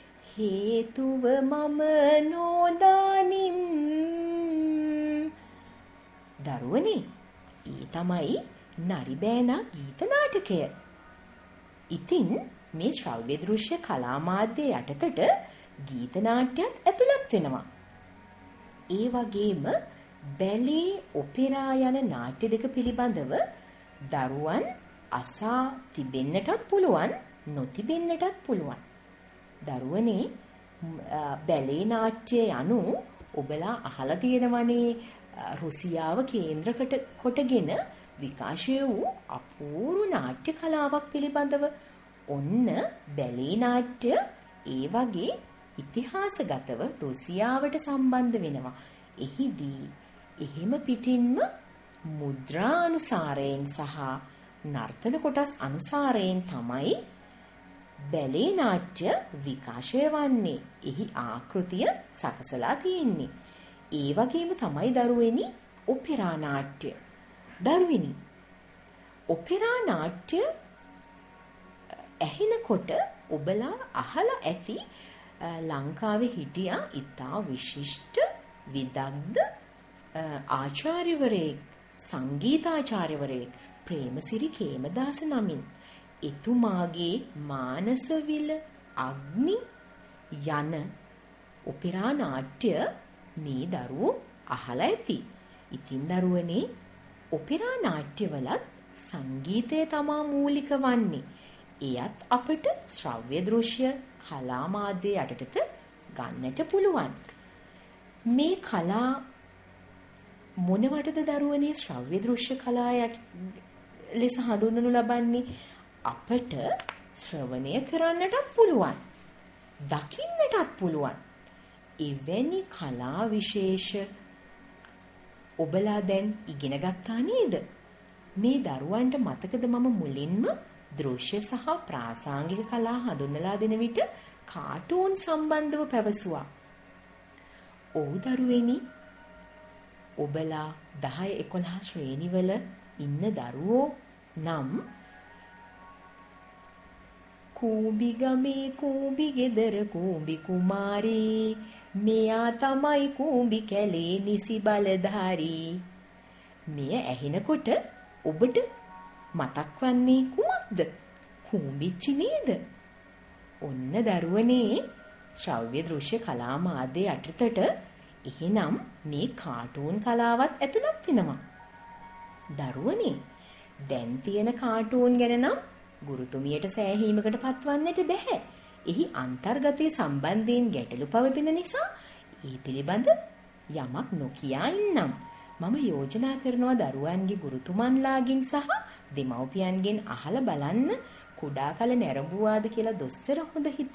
හේතුව මම නොදනිම්. දරුවනේ ඒ තමයි නරිබෑනා ගීත නාටකය. ඉතින් මේ ශ්‍රව්‍ය දෘශ්‍ය කලා මාධ්‍ය යටතට ගීත නාට්‍යත් ඇතුළත් වෙනවා. ඒ වගේම බැලේ, ඔපෙරා යන නාට්‍ය දෙක පිළිබඳව දරුවන් අසා තිබෙන්නටත් පුළුවන්, නොතිබෙන්නටත් පුළුවන්. දරුවනේ බැලේ නාට්‍ය යනු ඔබලා අහලා තියෙනවනේ රුසියාව කේන්ද්‍ර කොටගෙන විකාශය වූ අපූර්ව නාට්‍ය කලාවක් පිළිබඳව. ඔන්න බැලේ නාට්‍ය ඒ වගේ ඉතිහාසගතව රුසියාවට සම්බන්ධ වෙනවා. එහිදී එහෙම පිටින්ම මුද්‍රා අනුසාරයෙන් සහ නර්තන කොටස් අනුසාරයෙන් තමයි බැලේ නාට්‍ය විකාශය වන්නේ. එහි ආකෘතිය සකසලා තියෙන්නේ. ඒ වගේම තමයි දරුවෙනි ඔපෙරා නාට්‍ය. දරුවෙනි ඔපෙරා නාට්‍ය ඇහෙනකොට ඔබලා අහලා ඇති ලංකාවේ හිටියා ඉතා විශිෂ්ට විදග්ධ ආචාර්යවරයෙක්, සංගීතාචාර්යවරයෙක් ප්‍රේමසිරි කේමදාස නමින්. එතුමාගේ මානසවිල, අග්නි යන ඔපෙරා නාට්‍ය මේ දරුවෝ අහලා ඇති. ඉතින් දරුවනේ ඔපෙරා නාට්‍යවලත් සංගීතය තමා මූලික වන්නේ. එයත් අපට ශ්‍රව්‍ය දෘශ්‍ය කලා මාධ්‍ය යටතට ගන්නට පුළුවන්. මේ කලා මොනවටද දරුවනේ ශ්‍රව්‍ය දෘශ්‍ය කලාව ලෙස හඳුන්වනු ලබන්නේ? අපට ශ්‍රවණය කරන්නටත් පුළුවන්, දකින්නටත් පුළුවන්. එවැනි කලා විශේෂ ඔබලා දැන් ඉගෙන ගත්තා නේද? මේ දරුවන්ට මතකද මම මුලින්ම දෘශ්‍ය සහ ප්‍රාසංගික කලා හඳුන්වලා දෙන විට කාටූන් සම්බන්ධව පැවසුවා. ඔව් දරුවෙනි, ඔබලා 10-11 ශ්‍රේණිවල ඉන්න දරුවෝ නම් කූඹි ගමේ කූඹි ගෙදර කූඹි කුමාරී, මෙයා තමයි කූඹි කැලේ නිසි බලධාරී. මෙය ඇහෙනකොට ඔබට මතක් වන්නේ කුමක්ද? කූඹිච්චි නේද? ඔන්න දරුවනේ, ශ්‍රව්‍ය දෘශ්‍ය කලා මාධ්‍ය යටතට එහෙනම් මේ කාටූන් කලාවත් ඇතුළත් වෙනවා. දරුවනේ, දැන් තියෙන කාටූන් ගැන නම් ගුරුතුමියට සෑහීමකට පත්වන්නට බැහැ. එහි අන්තර්ගතයේ සම්බන්ධයෙන් ගැටලු පවතින නිසා ඒ පිළිබඳ යමක් නොකියා ඉන්නම්. මම යෝජනා කරනවා දරුවන්ගේ ගුරුතුමන්ලාගෙන් සහ දෙමව්පියන්ගෙන් අහලා බලන්න කුඩා කල නැරඹුවාද කියලා දොස්තර හොඳ හිත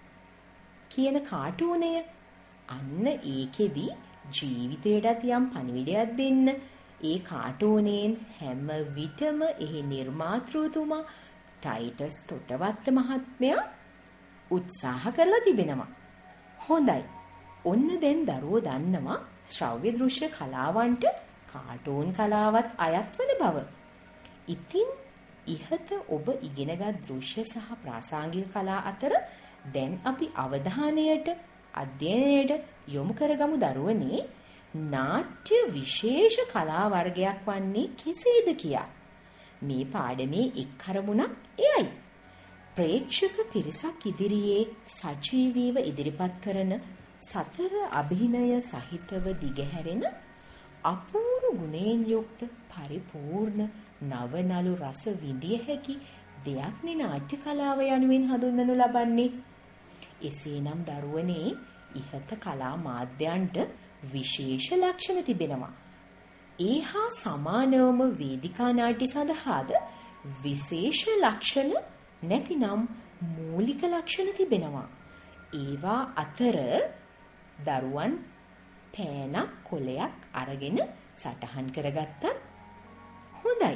කියන කාටූනය. අන්න ඒකෙදි ජීවිතයටත් යම් පණිවිඩයක් දෙන්න ඒ කාටූනෙන් හැම විටම එහි නිර්මාතෘතුමා ටයිටස් තොටවත්ත මහත්මයා උත්සාහ කරලා තිබෙනවා. හොඳයි. ඔන්න දැන් දරුවෝ දන්නවා ශ්‍රව්‍ය දෘශ්‍ය කලාවන්ට කාටූන් කලාවත් අයත් වන බව. ඉතින් ඉහත ඔබ ඉගෙනගත් දෘශ්‍ය සහ ප්‍රාසංගික කලා අතර දැන් අපි අවධානයට අධ්‍යයනයට යොමු කරගමු දරුවනේ, නාට්‍ය විශේෂ කලා වර්ගයක් වන්නේ කෙසේද කියා. මේ පාඩමේ එක් අරමුණක් එයයි. ප්‍රේක්ෂක පිරිසක් ඉදිරියේ සජීවීව ඉදිරිපත් කරන සතර අභිනය සහිතව දිගහැරෙන අපූර්ව ගුණයෙන් යුක්ත පරිපූර්ණ නවනලු රස විඳිය හැකි දෙයක් නේ නාට්‍ය කලාව යනුවෙන් හඳුන්වනු ලබන්නේ. එසේනම් දරුවනේ, ඉහත කලා මාධ්‍යයන්ට විශේෂ ලක්ෂණ තිබෙනවා. ඒ හා සමානවම වේදිකා නාට්‍ය සඳහාද විශේෂ ලක්ෂණ නැතිනම් මූලික ලක්ෂණ තිබෙනවා. ඒවා අතර දරුවන් පෑනක් කොලයක් අරගෙන සටහන් කරගත්තත් හොඳයි.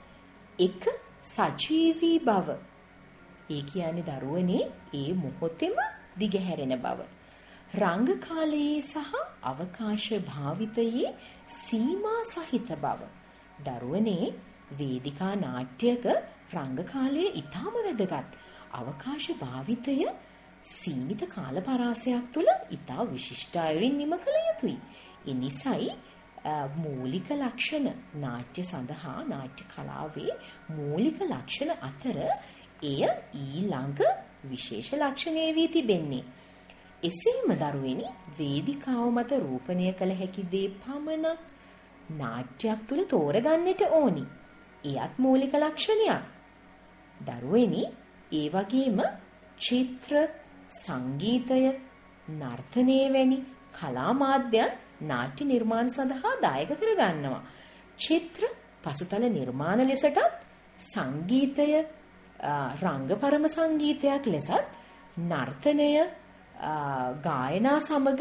එක සජීවී බව. ඒ කියන්නේ දරුවනේ ඒ මොහොතේම දිගහැරෙන බව. රංග කාලයේ සහ අවකාශ භාවිතයේ සීමා සහිත බව. දරුවනේ, වේදිකා නාට්‍යක රංග කාලය ඉතාම වැදගත්. අවකාශ භාවිතය සීමිත කාල පරාසයක් තුළ ඉතා විශිෂ්ට අයුරින් නිම කළ යුතුයි. එනිසයි මූලික ලක්ෂණ නාට්‍ය සඳහා නාට්‍ය කලාවේ මූලික ලක්ෂණ අතර එය ඊළඟ විශේෂ ලක්ෂණය වී තිබෙන්නේ. එසේම දරුවෙනි, වේදිකාව මත රූපණය කළ හැකි දේ පමණක් නාට්‍යයක් තුළ තෝරගන්නට ඕනි. එයත් මූලික ලක්ෂණයක්. දරුවෙනි, ඒ වගේම චිත්‍ර, සංගීතය, නර්තනය වැනි කලා මාධ්‍යයන් නාට්‍ය නිර්මාණ සඳහා දායක කරගන්නවා. චිත්‍ර පසුතල නිර්මාණ ලෙසටත්, සංගීතය රංගපරම සංගීතයක් ලෙසත්, නර්තනය ගායනා සමග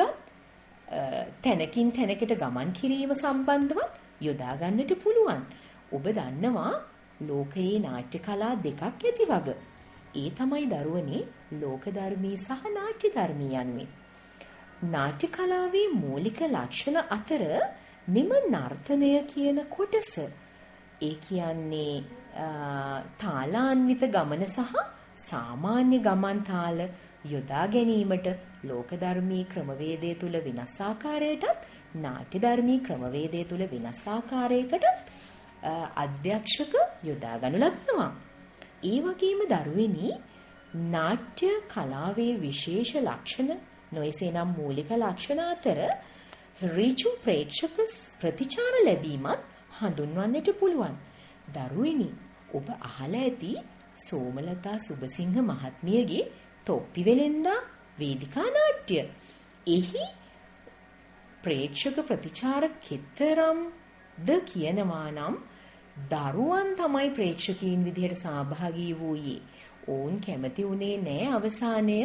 තැනකින් තැනකට ගමන් කිරීම සම්බන්ධව යොදා ගන්නට පුළුවන්. ඔබ දන්නවා ලෝකයේ නාට්‍ය කලා දෙකක් ඇති වග. ඒ තමයි දරුවනේ ලෝක ධර්මී සහ නාට්‍ය ධර්මී යනුවෙන්. නාට්‍ය කලාවේ මූලික ලක්ෂණ අතර මෙම නර්තනය කියන කොටස, ඒ කියන්නේ තාලාන්විත ගමන සහ සාමාන්‍ය ගමන් තාල යොදා ගැනීමට ලෝකධර්මී ක්‍රමවේදය තුළ වෙනස් ආකාරයටත් නාට්‍ය ධර්මී ක්‍රමවේදය තුළ වෙනස් ආකාරයකට අධ්‍යක්ෂක යොදා ගනු ලබනවා. ඒ වගේම දරුවෙනි, නාට්‍ය කලාවේ විශේෂ ලක්ෂණ නොයසේනම් මූලික ලක්ෂණ අතර ඍජු ප්‍රේක්ෂක ප්‍රතිචාර ලැබීමත් හඳුන්වන්නට පුළුවන්. දරුවෙනි, ඔබ අහලා ඇති සෝමලතා සුබසිංහ මහත්මියගේ තොප්පි වෙලෙන්දා වේදිකා නාට්‍ය. එහි ප්‍රේක්ෂක ප්‍රතිචාර කෙතරම්ද කියනවා නම් දරුවන් තමයි ප්‍රේක්ෂකීන් විදිහට සහභාගී වූයේ. ඔවුන් කැමති වුණේ නෑ අවසානය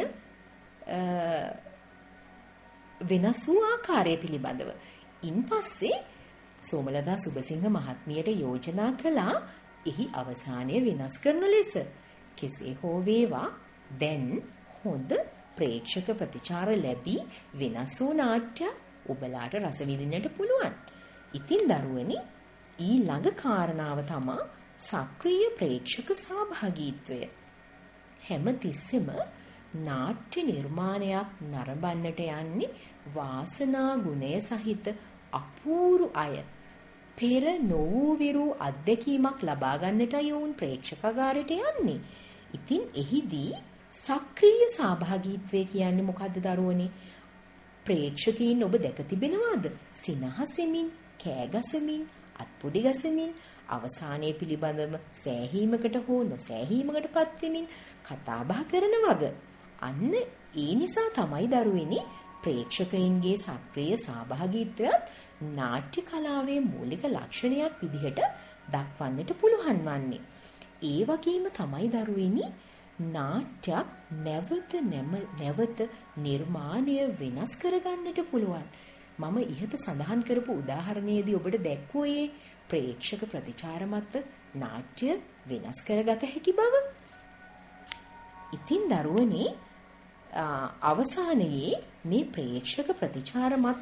වෙනස් වූ ආකාරය පිළිබඳව. ඉන්පස්සේ සෝමලතා සුබසිංහ මහත්මියට යෝජනා කළා එහි අවසානය වෙනස් කරන ලෙස. කෙසේ හෝ වේවා දැන් හොඳ ප්‍රේක්ෂක ප්‍රතිචාර ලැබී වෙනස් වූ නාට්‍ය ඔබලාට රස විඳින්නට පුළුවන්. ඉතින් දරුවනි ඊළඟ කාරණාව තමා සක්‍රීය ප්‍රේක්ෂක සහභාගීත්වය. හැම තිස්සෙම නාට්‍ය නිර්මාණයක් නරඹන්නට යන්නේ වාසනා ගුණය සහිත අපූරු අය. පෙර නොවූ අත්දැකීමක් ලබා ගන්නටයි වුන් ප්‍රේක්ෂකාගාරයට යන්නේ. ඉතින් එහිදී සක්‍රීය සහභාගීත්වය කියන්නේ මොකද්ද දරුවනේ? ප්‍රේක්ෂකයන් ඔබ දැක තිබෙනවාද? සිනහසෙමින්, කෑගසමින්, අත්පොඩි ගසමින්, අවසානයේ පිළිබඳව සෑහීමකට හෝ නොසෑහීමකට පත් වෙමින් කතා බහ කරන වග. අන්න ඒ නිසා තමයි දරුවෙනි ප්‍රේක්ෂකයින්ගේ සක්‍රීය සහභාගීත්වයත් නාට්‍ය කලාවේ මූලික ලක්ෂණයක් විදිහට දක්වන්නට පුළුවන් වන්නේ. ඒ වගේම තමයි දරුවෙනි නාට්‍යයක් නැවත නිර්මාණය වෙනස් කරගන්නට පුළුවන්. මම ඉහත සඳහන් කරපු උදාහරණයේදී ඔබට දැක්වුවේ ප්‍රේක්ෂක ප්‍රතිචාර මත නාට්‍ය වෙනස් කරගත හැකි බව. ඉතින් දරුවනේ අවසානයේ මේ ප්‍රේක්ෂක ප්‍රතිචාර මත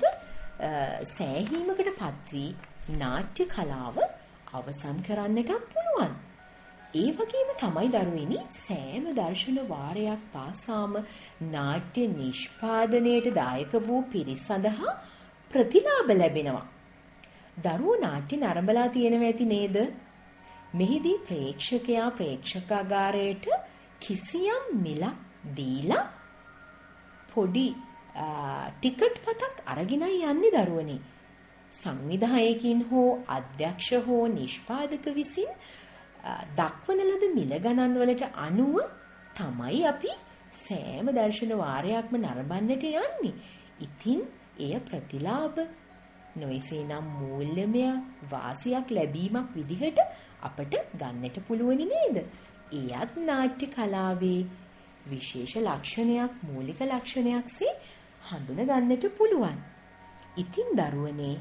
සෑහීමකට පත්වී නාට්‍ය කලාව අවසන් කරන්නට පුළුවන්. ඒ වගේම තමයි දරුවෙනි සෑම දර්ශන වාරයක් පාසාම නාට්‍ය නිෂ්පාදනයට දායක වූ පිරිස සඳහා ප්‍රතිලාභ ලැබෙනවා. දරුවෝ නාට්‍ය නරඹලා තියෙනවා ඇති නේද? මෙහිදී ප්‍රේක්ෂකයා ප්‍රේක්ෂකාගාරයට කිසියම් මිලක් දීලා පොඩි ටිකට් පතක් අරගෙනයි යන්නේ දරුවනේ. සංවිධායකින් හෝ අධ්‍යක්ෂ හෝ නිෂ්පාදක විසින් දක්වන ලද මිල ගණන් වලට අනුව තමයි අපි සෑම දර්ශන වාරයක්ම නරඹන්නට යන්නේ. ඉතින් එය ප්‍රතිලාභ නොයසේනම් මූල්‍යමය වාසියක් ලැබීමක් විදිහට අපට ගන්නට පුළුවන් නේද? එයත් නාට්‍ය කලාවේ විශේෂ ලක්ෂණයක්, මූලික ලක්ෂණයක්සේ හඳුන ගන්නට පුළුවන්. ඉතින් දරුවනේ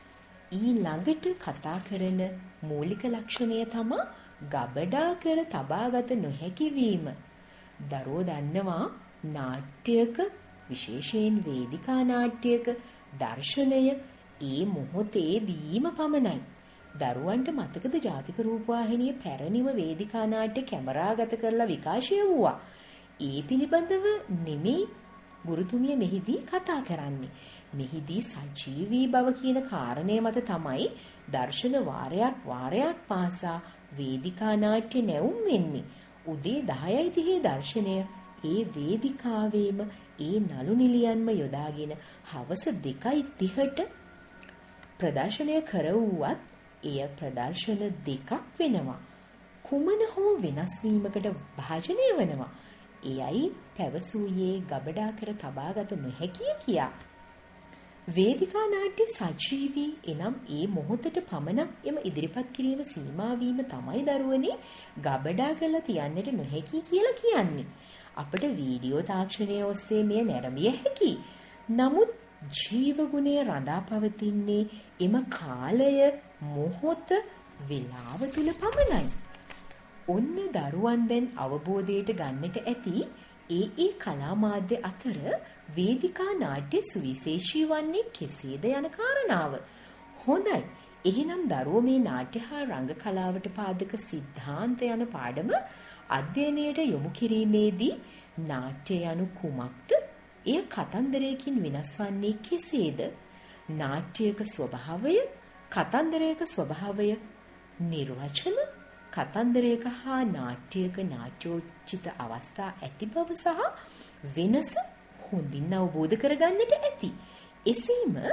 ඊළඟට කතා කරන මූලික ලක්ෂණය තමයි ගබඩා කර තබාගත නොහැකි වීම. දරුවෝ දන්නවා නාට්‍යයක විශේෂයෙන් වේදිකා නාට්‍යයක දර්ශනය ඒ මොහොතේදීම පමණයි. දරුවන්ට මතකද ජාතික රූපවාහිනියේ පැරණිම වේදිකා නාට්‍ය කැමරාගත කරලා විකාශය වුණා. ඒ පිළිබඳව නෙමෙයි ගුරුතුමිය මෙහිදී කතා කරන්නේ. මෙහිදී සජීවී බව කියන කාරණය මත තමයි දර්ශන වාරයක් පාසා වේදිකා නාට්‍ය නැවුම් වෙන්නේ. උදේ 10:30 දර්ශනය ඒ වේදිකාවේම ඒ නළු නිලියන්ම යොදාගෙන හවස 2:30ට ප්‍රදර්ශනය කරවුවත් එය ප්‍රදර්ශන දෙකක් වෙනවා. කුමන හෝ වෙනස් වීමකට භාජනය වෙනවා. එයයි පැවසූයේ ගබඩා කර තබාගත නොහැකිය කියා. වේදිකා නාට්‍ය සජීවී එනම් ඒ මොහොතට පමණක් එම ඉදිරිපත් කිරීම සීමා වීම තමයි දරුවනේ ගබඩා කරලා තියන්නට නොහැකි කියලා කියන්නේ. අපට වීඩියෝ තාක්ෂණය ඔස්සේ මෙය නැරඹිය හැකි. නමුත් ජීව ගුණය රඳා පවතින්නේ එම කාලය මොහොත වේලාව තුල පමණයි. ඔන්න දරුවන් දැන් අවබෝධයට ගන්නට ඇති ඒ කලා මාධ්‍ය අතර වේදිකා නාට්‍ය සුවිශේෂී වන්නේ කෙසේද යන කාරණාව. හොඳයි. එහෙනම් දරුවෝ මේ නාට්‍ය හා රංග කලාවට පාදක සිද්ධාන්ත යන පාඩම අධ්‍යයනයට යොමු කිරීමේදී නාට්‍ය යනු කුමක්ද? එය කතන්දරයකින් වෙනස් වන්නේ කෙසේද? නාට්‍යයක ස්වභාවය, කතන්දරයක ස්වභාවය, නිර්වචන, කතන්දරයක හා නාට්‍යයක නාට්‍යෝචිත අවස්ථා ඇති බව සහ වෙනස හොඳින් අවබෝධ කරගන්නට ඇති. එසේම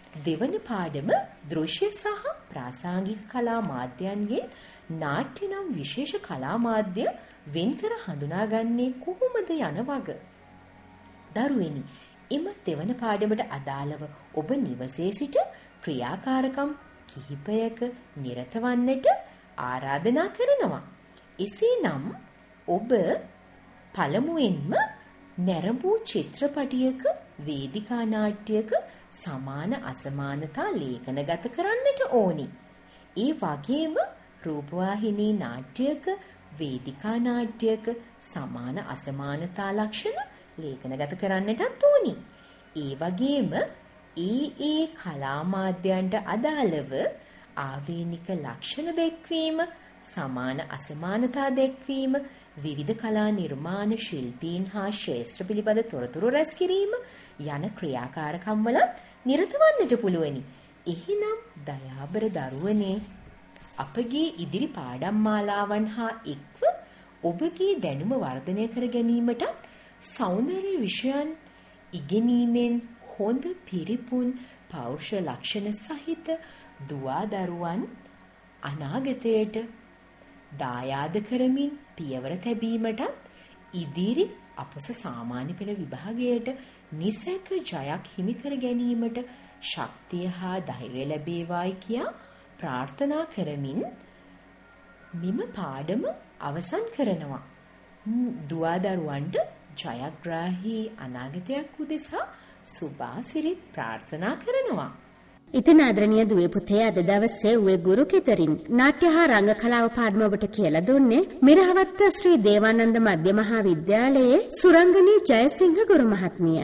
දෙවන පාඩම දෘශ්‍ය සහ ප්‍රාසංගික කලා මාධ්‍යයන්ගෙන් නාට්‍ය නම් විශේෂ කලා මාධ්‍ය වෙන්කර හඳුනාගන්නේ කොහොමද යන වග. දරුවෙනි, එම දෙවන පාඩමට අදාළව ඔබ නිවසේ සිට ක්‍රියාකාරකම් කිහිපයක නිරත වන්නට ආරාධනා කරනවා. එසේනම් ඔබ පළමුවෙන්ම නැරඹූ චිත්‍රපටයක වේදිකා නාට්‍යයක සමාන අසමානතා ලේඛනගත කරන්නට ඕනි. ඒ වගේම රූපවාහිනී නාට්‍යයක වේදිකා නාට්‍යයක සමාන අසමානතා ලක්ෂණ ලේඛනගත කරන්නටත් ඕනි. ඒ වගේම ඒ කලා මාධ්‍යයන්ට අදාළව ආවේනික ලක්ෂණ දැක්වීම, සමාන අසමානතා දැක්වීම, විවිධ කලා නිර්මාණ ශිල්පීන් හා ශාස්ත්‍ර පිළිබඳ තොරතුරු රැස් කිරීම යන ක්‍රියාකාරකම් වල නිරත වන්නට පුළුවනි. එහෙනම් දයාබර දරුවනේ, අපගේ ඉදිරි පාඩම් මාලාවන් හා එක්ව ඔබගේ දැනුම වර්ධනය කර ගැනීමට සෞන්දර්ය විෂයන් ඉගෙනීමෙන් හොඳ පිරිපුන් පෞරුෂ ලක්ෂණ සහිත දුවා දරුවන් අනාගතයට දායාද කරමින් පියවර තැබීමට ඉදිරි අපොස සාමාන්‍ය පෙළ විභාගයට නිසැක ජයක් හිමි කර ගැනීමට ශක්තිය හා ධෛර්යය ලැබේවායි කියා ප්‍රාර්ථනා කරමින් මෙම පාඩම අවසන් කරනවා. දුවා දරුවන්ට ජයග්‍රාහී අනාගතයක් උදෙසා සුභාසිරිත් ප්‍රාර්ථනා කරනවා. ඉතින් ආදරණීය දුවේ පුතේ, අද දවසේ උවේ ගුරු කෙතරින් නාට්‍ය හා රංග කලාව පාඩම ඔබට කියලා දුන්නේ මිරහවත්ත ශ්‍රී දේවානන්ද මධ්‍ය මහා විද්‍යාලයේ සුරංගනී ජයසිංහ ගුරු මහත්මිය.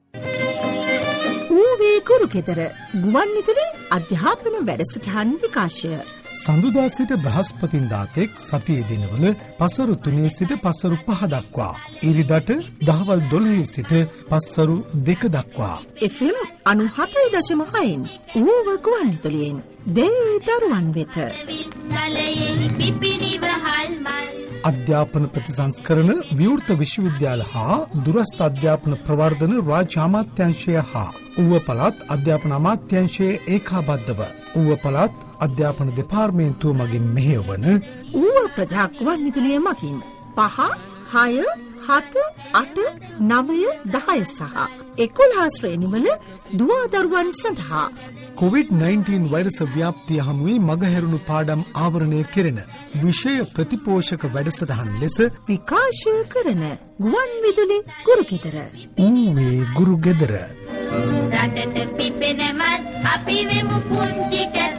ඌවේ ගුරු කෙතර ගුවන් විදුලි අධ්‍යාපන වැඩසටහන් විකාශය. සඳුදා සිට බ්‍රහස්පතින්දා තෙක් සතියේ දිනවල පසරු 3 සිට පසරු 5 දක්වා, ඉරිදට දහවල් 12 සිට පසරු 2 දක්වා. FM 97.6න් ඌව ගුවන් විදුලියෙන් දේ දරුවන් වෙත. අධ්‍යාපන ප්‍රතිසංස්කරණ විවෘත විශ්වවිද්‍යාල හා දුරස්ථ අධ්‍යාපන ප්‍රවර්ධන රාජ්‍ය අමාත්‍යාංශය හා ඌව පළාත් අධ්‍යාපන අමාත්‍යාංශයේ ඒකාබද්ධව ඌව පළාත් අධ්‍යාපන දෙපාර්තමේන්තුව මගින් මෙහෙයවන ඌව ප්‍රජා ගුවන් විදුලිය මගින් 5, 6, 7, 8, 9, 10 සහ 11 ශ්‍රේණිවල දුවා දරුවන් සඳහා COVID-19 වෛරස ව්‍යාප්තිය හමුවේ මගහැරුණු පාඩම් ආවරණය කෙරෙන විෂය ප්‍රතිපෝෂක වැඩසටහන් ලෙස විකාශය කරන ගුවන් විදුලි ගුරු ගෙදර. ඌවේ ගුරු ගෙදර. රටට පිපෙනමත් අපි වෙමු පුංචි